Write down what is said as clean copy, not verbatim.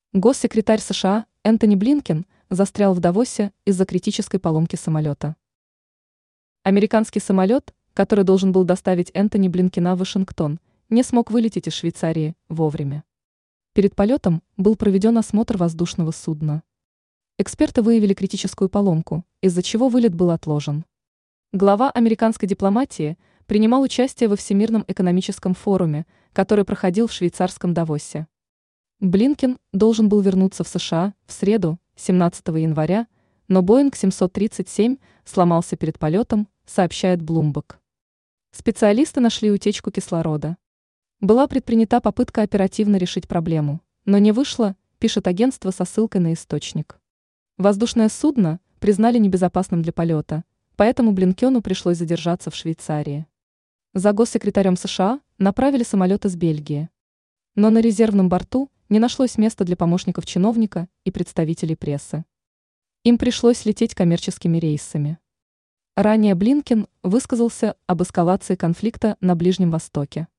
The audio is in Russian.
Госсекретарь США Энтони Блинкен застрял в Давосе из-за критической поломки самолета. Американский самолет, который должен был доставить Энтони Блинкена в Вашингтон, не смог вылететь из Швейцарии вовремя. Перед полетом был проведен осмотр воздушного судна. Эксперты выявили критическую поломку, из-за чего вылет был отложен. Глава американской дипломатии принимал участие во Всемирном экономическом форуме, который проходил в швейцарском Давосе. Блинкен должен был вернуться в США в среду, 17 января, но Боинг 737 сломался перед полетом, сообщает Bloomberg. Специалисты нашли утечку кислорода. Была предпринята попытка оперативно решить проблему, но не вышло, пишет агентство со ссылкой на источник. Воздушное судно признали небезопасным для полета, поэтому Блинкену пришлось задержаться в Швейцарии. За госсекретарем США направили самолет из Бельгии. Но на резервном борту не нашлось места для помощников чиновника и представителей прессы. Им пришлось лететь коммерческими рейсами. Ранее Блинкен высказался об эскалации конфликта на Ближнем Востоке.